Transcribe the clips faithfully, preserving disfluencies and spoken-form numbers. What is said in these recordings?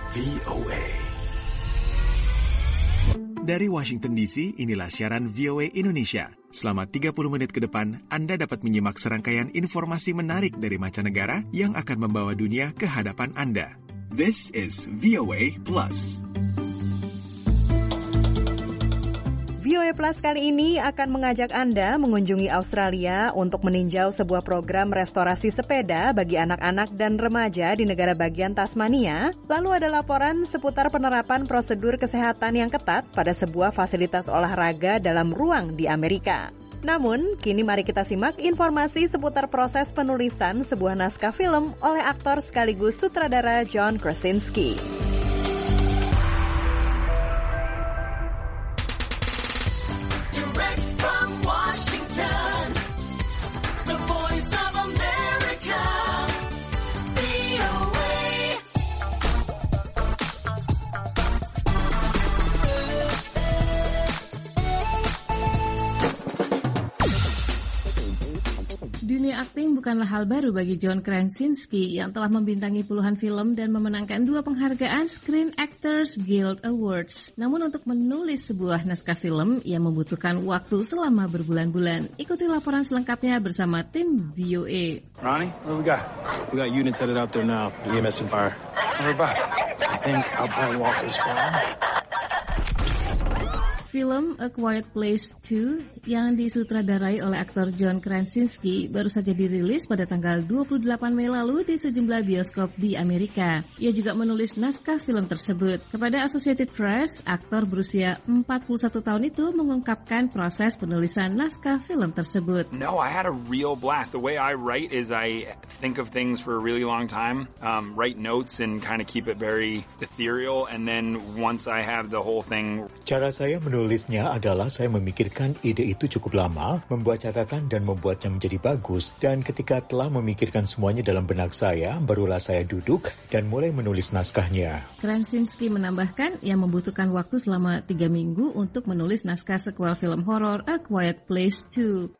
V O A. Dari Washington D C, inilah siaran V O A Indonesia. Selama tiga puluh menit ke depan, Anda dapat menyimak serangkaian informasi menarik dari mancanegara yang akan membawa dunia ke hadapan Anda. This is V O A Plus. V O A Plus kali ini akan mengajak Anda mengunjungi Australia untuk meninjau sebuah program restorasi sepeda bagi anak-anak dan remaja di negara bagian Tasmania. Lalu ada laporan seputar penerapan prosedur kesehatan yang ketat pada sebuah fasilitas olahraga dalam ruang di Amerika. Namun, kini mari kita simak informasi seputar proses penulisan sebuah naskah film oleh aktor sekaligus sutradara John Krasinski. Dunia akting bukanlah hal baru bagi John Krasinski yang telah membintangi puluhan film dan memenangkan dua penghargaan Screen Actors Guild Awards. Namun untuk menulis sebuah naskah film, ia membutuhkan waktu selama berbulan-bulan. Ikuti laporan selengkapnya bersama tim V O A. Ronnie, what we got? We got units headed out there now. E M S and fire. Where about? I think Alpine Walker's farm. Film A Quiet Place two yang disutradarai oleh aktor John Krasinski baru saja dirilis pada tanggal dua puluh delapan Mei lalu di sejumlah bioskop di Amerika. Ia juga menulis naskah film tersebut. Kepada Associated Press, aktor berusia empat puluh satu tahun itu mengungkapkan proses penulisan naskah film tersebut. No, I had a real blast. The way I write is I think of things for a really long time, um, write notes and kind of keep it very ethereal, and then once I have the whole thing. Cara saya menulisnya adalah saya memikirkan ide itu cukup lama, membuat catatan dan membuatnya menjadi bagus. Dan ketika telah memikirkan semuanya dalam benak saya, barulah saya duduk dan mulai menulis naskahnya. Krasinski menambahkan ia membutuhkan waktu selama tiga minggu untuk menulis naskah sequel film horor A Quiet Place two.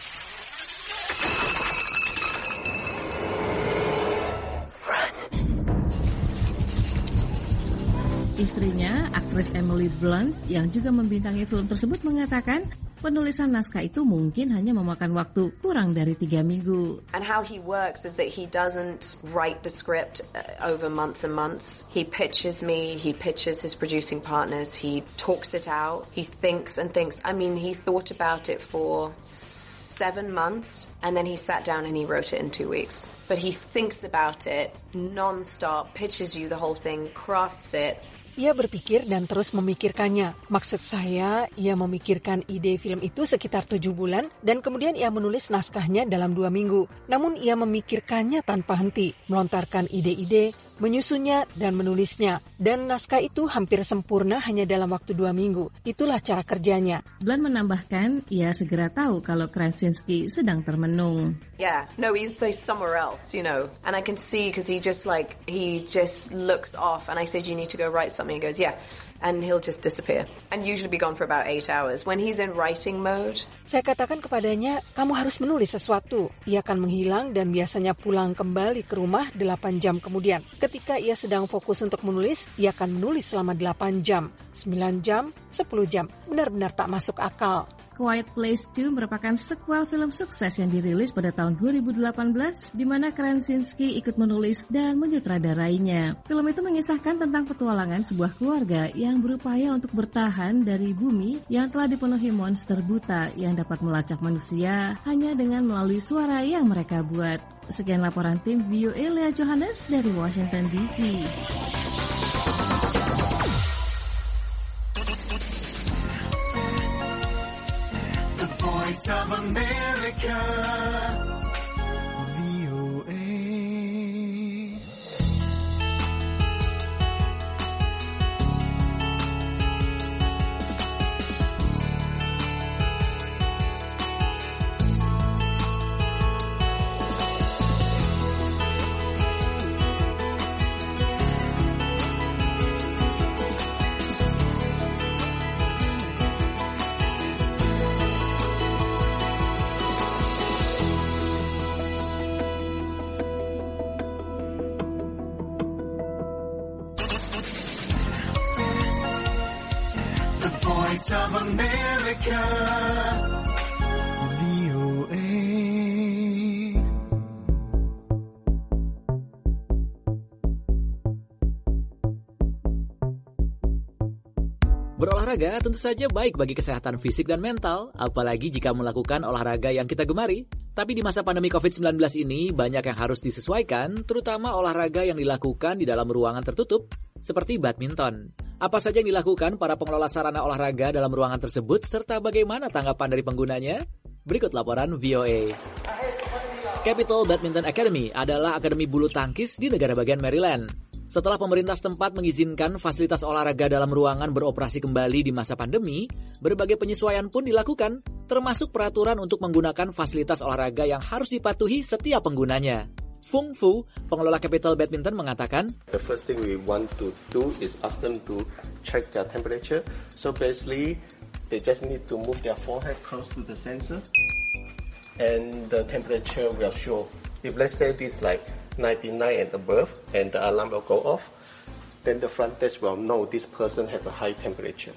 Istrinya, aktris Emily Blunt, yang juga membintangi film tersebut mengatakan penulisan naskah itu mungkin hanya memakan waktu kurang dari tiga minggu. And how he works is that he doesn't write the script over months and months. He pitches me, he pitches his producing partners, he talks it out, he thinks and thinks. I mean, he thought about it for seven months and then he sat down and he wrote it in two weeks. But he thinks about it non-stop, pitches you the whole thing, crafts it. Ia berpikir dan terus memikirkannya. Maksud saya, ia memikirkan ide film itu sekitar tujuh bulan dan kemudian ia menulis naskahnya dalam dua minggu. Namun ia memikirkannya tanpa henti, melontarkan ide-ide, menyusunnya dan menulisnya. Dan naskah itu hampir sempurna hanya dalam waktu dua minggu. Itulah cara kerjanya. Blunt menambahkan, ia segera tahu kalau Krasinski sedang termenung. Yeah, no, he's like somewhere else, you know. And I can see because he just like, he just looks off and I said, you need to go write something. He goes, yeah. And he'll just disappear. And usually be gone for about eight hours. When he's in writing mode. Saya katakan kepadanya, kamu harus menulis sesuatu. Ia akan menghilang dan biasanya pulang kembali ke rumah delapan jam kemudian. Ketika ia sedang fokus untuk menulis, ia akan menulis selama delapan jam, sembilan jam, sepuluh jam. Benar-benar tak masuk akal. Quiet Place two merupakan sequel film sukses yang dirilis pada tahun dua ribu delapan belas, di mana Krasinski ikut menulis dan menyutradarainya. Film itu mengisahkan tentang petualangan sebuah keluarga yang berupaya untuk bertahan dari bumi yang telah dipenuhi monster buta yang dapat melacak manusia hanya dengan melalui suara yang mereka buat. Sekian laporan tim V O A Lea Johannes dari Washington D C. Voice of America, V O A. Voice of America, V O A. Berolahraga tentu saja baik bagi kesehatan fisik dan mental, apalagi jika melakukan olahraga yang kita gemari. Tapi di masa pandemi covid sembilan belas ini, banyak yang harus disesuaikan, terutama olahraga yang dilakukan di dalam ruangan tertutup, seperti badminton. Apa saja yang dilakukan para pengelola sarana olahraga dalam ruangan tersebut, serta bagaimana tanggapan dari penggunanya? Berikut laporan V O A. Capital Badminton Academy adalah akademi bulu tangkis di negara bagian Maryland. Setelah pemerintah setempat mengizinkan fasilitas olahraga dalam ruangan beroperasi kembali di masa pandemi, berbagai penyesuaian pun dilakukan, termasuk peraturan untuk menggunakan fasilitas olahraga yang harus dipatuhi setiap penggunanya. Fung Fu, pengelola Capital Badminton, mengatakan, The first thing we want to do is ask them to check their temperature. So basically, they just need to move their forehead close to the sensor, and the temperature will show. If let's say this like ninety-nine and above, and the alarm will go off, then the front desk will know this person have a high temperature.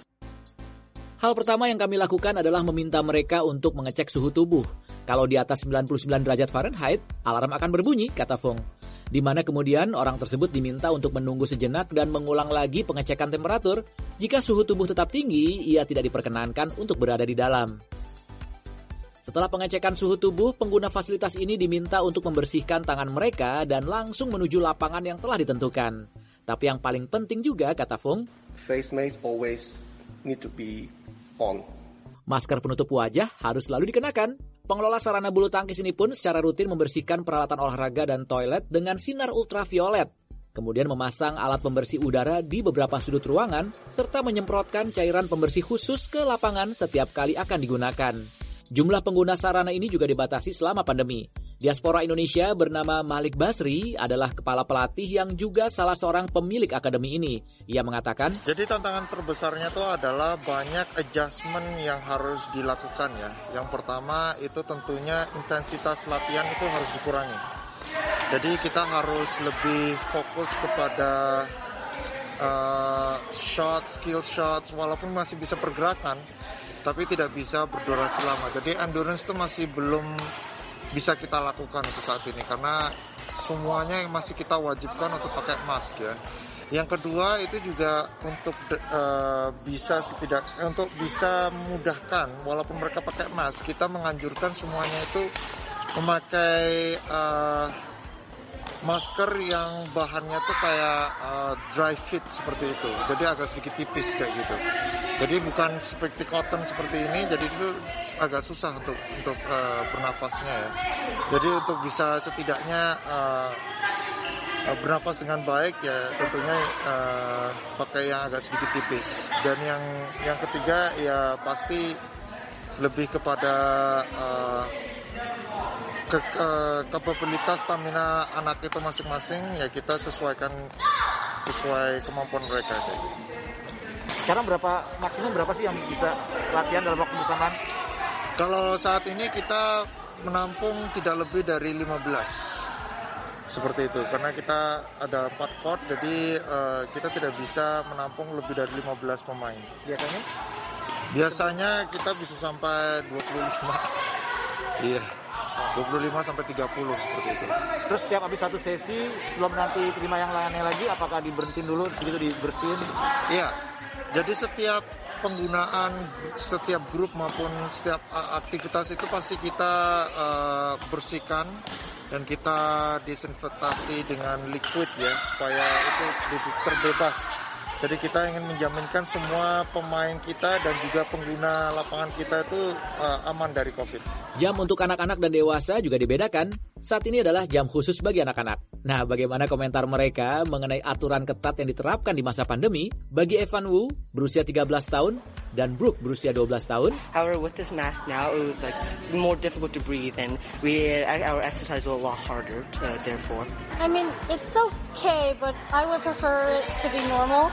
Hal pertama yang kami lakukan adalah meminta mereka untuk mengecek suhu tubuh. Kalau di atas sembilan puluh sembilan derajat Fahrenheit, alarm akan berbunyi, kata Fung. Di mana kemudian orang tersebut diminta untuk menunggu sejenak dan mengulang lagi pengecekan temperatur. Jika suhu tubuh tetap tinggi, ia tidak diperkenankan untuk berada di dalam. Setelah pengecekan suhu tubuh, pengguna fasilitas ini diminta untuk membersihkan tangan mereka dan langsung menuju lapangan yang telah ditentukan. Tapi yang paling penting juga, kata Fung, face mask always need to be on. Masker penutup wajah harus selalu dikenakan. Pengelola sarana bulu tangkis ini pun secara rutin membersihkan peralatan olahraga dan toilet dengan sinar ultraviolet. Kemudian memasang alat pembersih udara di beberapa sudut ruangan, serta menyemprotkan cairan pembersih khusus ke lapangan setiap kali akan digunakan. Jumlah pengguna sarana ini juga dibatasi selama pandemi. Diaspora Indonesia bernama Malik Basri adalah kepala pelatih yang juga salah seorang pemilik akademi ini. Ia mengatakan, jadi tantangan terbesarnya itu adalah banyak adjustment yang harus dilakukan ya. Yang pertama itu tentunya intensitas latihan itu harus dikurangi. Jadi kita harus lebih fokus kepada uh, shots, skill shots, walaupun masih bisa pergerakan, tapi tidak bisa berdurasi lama. Jadi endurance itu masih belum bisa kita lakukan untuk saat ini karena semuanya masih kita wajibkan untuk pakai mask ya. Yang kedua itu juga untuk uh, bisa setidak untuk bisa memudahkan walaupun mereka pakai mask, kita menganjurkan semuanya itu memakai uh, masker yang bahannya tuh kayak uh, dry fit seperti itu, jadi agak sedikit tipis kayak gitu. Jadi bukan seperti cotton seperti ini, jadi itu agak susah untuk untuk uh, bernafasnya ya. Jadi untuk bisa setidaknya uh, uh, bernafas dengan baik ya tentunya uh, pakai yang agak sedikit tipis. Dan yang yang ketiga ya pasti lebih kepada uh, ke, ke kapabilitas stamina anak itu masing-masing ya kita sesuaikan sesuai kemampuan mereka kayak gitu. Sekarang berapa maksimum berapa sih yang bisa latihan dalam waktu bersamaan? Kalau saat ini kita menampung tidak lebih dari lima belas. Seperti itu karena kita ada empat court jadi uh, kita tidak bisa menampung lebih dari lima belas pemain. Biasanya? Biasanya kita bisa sampai dua puluh lima. Iya. dua puluh lima sampai tiga puluh seperti itu. Terus setiap habis satu sesi sebelum nanti terima yang lainnya lagi apakah diberhentiin dulu begitu dibersihin? Iya. Jadi setiap penggunaan setiap grup maupun setiap aktivitas itu pasti kita uh, bersihkan dan kita disinfektasi dengan liquid ya supaya itu terbebas. Jadi kita ingin menjaminkan semua pemain kita dan juga pengguna lapangan kita itu uh, aman dari COVID. Jam untuk anak-anak dan dewasa juga dibedakan. Saat ini adalah jam khusus bagi anak-anak. Nah, bagaimana komentar mereka mengenai aturan ketat yang diterapkan di masa pandemi bagi Evan Wu berusia tiga belas tahun dan Brooke berusia dua belas tahun? However, with this mask now, it was like more difficult to breathe and we our exercise was a lot harder. Uh, therefore, I mean, it's okay, but I would prefer it to be normal.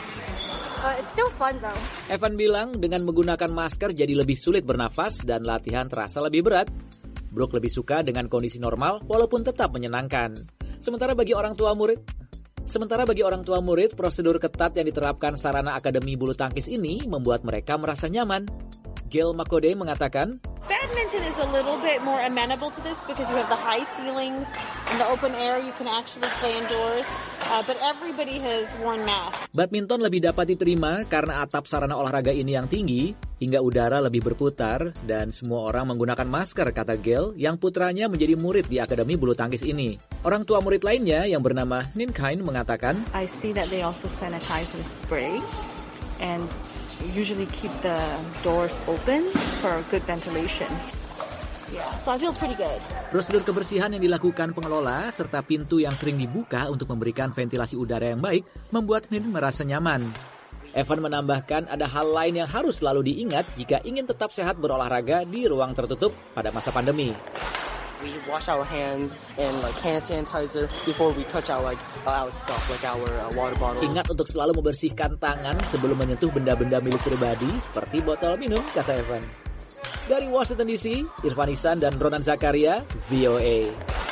Uh, it's still fun though. Evan bilang dengan menggunakan masker jadi lebih sulit bernafas dan latihan terasa lebih berat. Brooke lebih suka dengan kondisi normal walaupun tetap menyenangkan. Sementara bagi orang tua murid, Sementara bagi orang tua murid, prosedur ketat yang diterapkan sarana Akademi Bulu Tangkis ini membuat mereka merasa nyaman. Gail Makode mengatakan, Badminton is a little bit more amenable to this because you have the high ceilings and the open air, you can actually play indoors, uh, but everybody has worn masks. Badminton lebih dapat diterima karena atap sarana olahraga ini yang tinggi, hingga udara lebih berputar, dan semua orang menggunakan masker, kata Gail, yang putranya menjadi murid di Akademi Bulu Tangkis ini. Orang tua murid lainnya yang bernama Ninkain mengatakan, I see that they also sanitize and spray, and usually keep the doors open for good ventilation. Yeah, so I feel pretty good. Prosedur kebersihan yang dilakukan pengelola serta pintu yang sering dibuka untuk memberikan ventilasi udara yang baik membuat Nin merasa nyaman. Evan menambahkan ada hal lain yang harus selalu diingat jika ingin tetap sehat berolahraga di ruang tertutup pada masa pandemi. We wash our hands and like hand sanitizer before we touch our like our stuff like our uh, water bottle. Ingat untuk selalu membersihkan tangan sebelum menyentuh benda-benda milik pribadi seperti botol minum, kata Evan. Dari Washington D C, Irfan Ihsan dan Ronan Zakaria, V O A.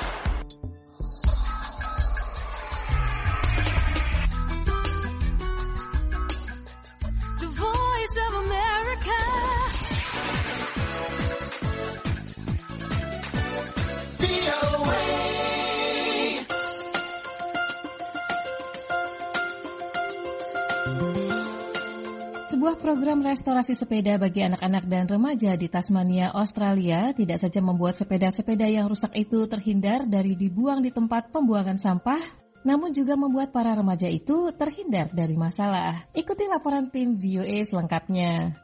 The Voice of America. Sebuah program restorasi sepeda bagi anak-anak dan remaja di Tasmania, Australia tidak saja membuat sepeda-sepeda yang rusak itu terhindar dari dibuang di tempat pembuangan sampah, namun juga membuat para remaja itu terhindar dari masalah. Ikuti laporan tim V O A selengkapnya.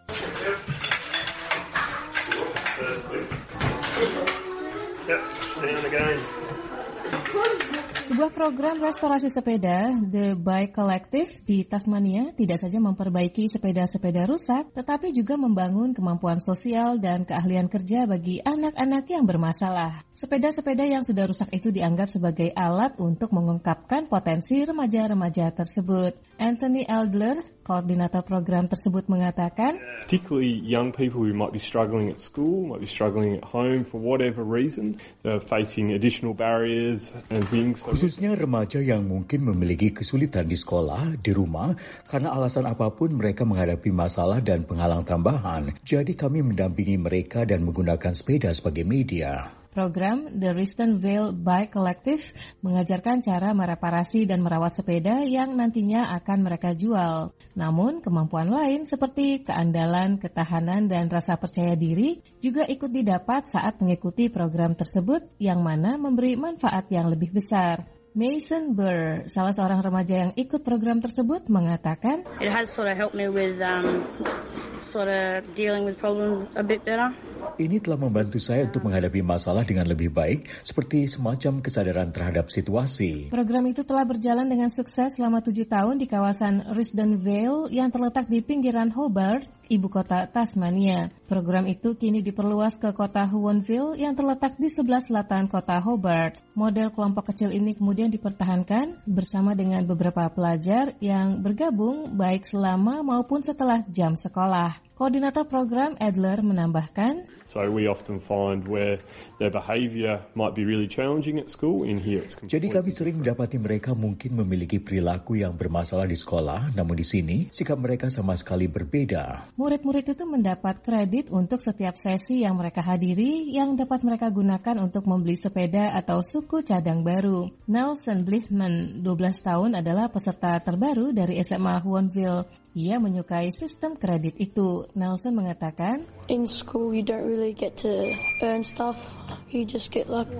Sebuah program restorasi sepeda, The Bike Collective di Tasmania, tidak saja memperbaiki sepeda-sepeda rusak, tetapi juga membangun kemampuan sosial dan keahlian kerja bagi anak-anak yang bermasalah. Sepeda-sepeda yang sudah rusak itu dianggap sebagai alat untuk mengungkapkan potensi remaja-remaja tersebut. Anthony Eldler, koordinator program tersebut, mengatakan, particularly young people who might be struggling at school, might be struggling at home for whatever reason, they're facing additional barriers and things. Khususnya remaja yang mungkin memiliki kesulitan di sekolah, di rumah, karena alasan apapun mereka menghadapi masalah dan penghalang tambahan. Jadi kami mendampingi mereka dan menggunakan sepeda sebagai media. Program The Riston Vale Bike Collective mengajarkan cara mereparasi dan merawat sepeda yang nantinya akan mereka jual. Namun, kemampuan lain seperti keandalan, ketahanan, dan rasa percaya diri juga ikut didapat saat mengikuti program tersebut yang mana memberi manfaat yang lebih besar. Mason Burr, salah seorang remaja yang ikut program tersebut, mengatakan, It has sort of helped me with um, sort of dealing with problems a bit better. Ini telah membantu saya untuk menghadapi masalah dengan lebih baik, seperti semacam kesadaran terhadap situasi. Program itu telah berjalan dengan sukses selama tujuh tahun di kawasan Risdon Vale yang terletak di pinggiran Hobart, ibu kota Tasmania. Program itu kini diperluas ke kota Huonville yang terletak di sebelah selatan kota Hobart. Model kelompok kecil ini kemudian dipertahankan bersama dengan beberapa pelajar yang bergabung baik selama maupun setelah jam sekolah. Koordinator program Adler menambahkan, So we often find where their behaviour might be really challenging at school. In here it's completely. Jadi kami sering mendapati mereka mungkin memiliki perilaku yang bermasalah di sekolah, namun di sini sikap mereka sama sekali berbeda. Murid-murid itu mendapat kredit untuk setiap sesi yang mereka hadiri yang dapat mereka gunakan untuk membeli sepeda atau suku cadang baru. Nelson Blithman, dua belas tahun, adalah peserta terbaru dari S M A Huonville. Ia menyukai sistem kredit itu. Nelson mengatakan, In school you don't really get to earn stuff. You just get like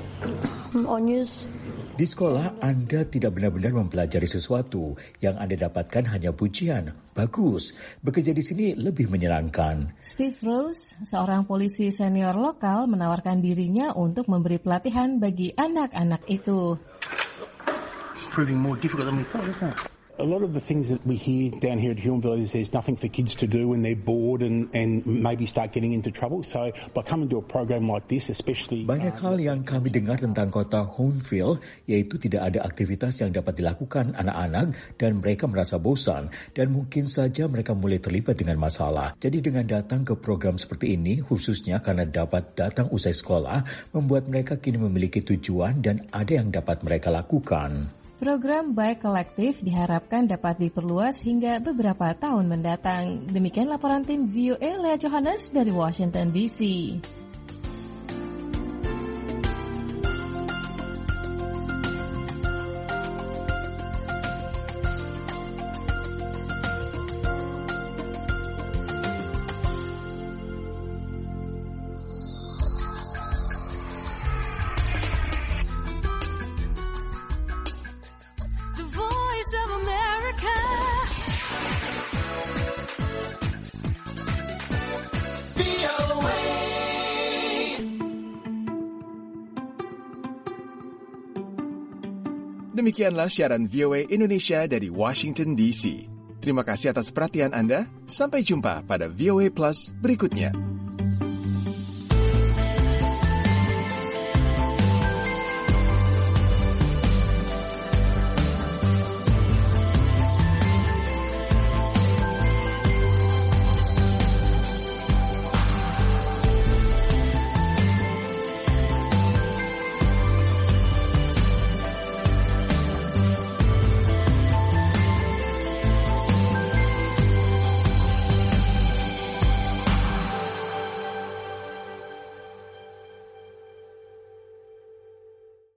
honors. Di sekolah, Anda tidak benar-benar mempelajari sesuatu. Yang Anda dapatkan hanya pujian. Bagus. Bekerja di sini lebih menyenangkan. Steve Rose, seorang polisi senior lokal, menawarkan dirinya untuk memberi pelatihan bagi anak-anak itu. Proving more difficult than we thought, isn't it? A lot of the things that we hear down here at Huonville is there's nothing for kids to do when they're bored and, and maybe start getting into trouble. So by coming to a program like this, especially... Banyak hal yang kami dengar tentang kota Huonville, yaitu tidak ada aktivitas yang dapat dilakukan anak-anak dan mereka merasa bosan dan mungkin saja mereka mulai terlibat dengan masalah. Jadi dengan datang ke program seperti ini, khususnya karena dapat datang usai sekolah, membuat mereka kini memiliki tujuan dan ada yang dapat mereka lakukan. Program Bike Collective diharapkan dapat diperluas hingga beberapa tahun mendatang. Demikian laporan tim V O A Lea Johannes dari Washington D C. Demikianlah siaran V O A Indonesia dari Washington D C. Terima kasih atas perhatian Anda. Sampai jumpa pada V O A Plus berikutnya.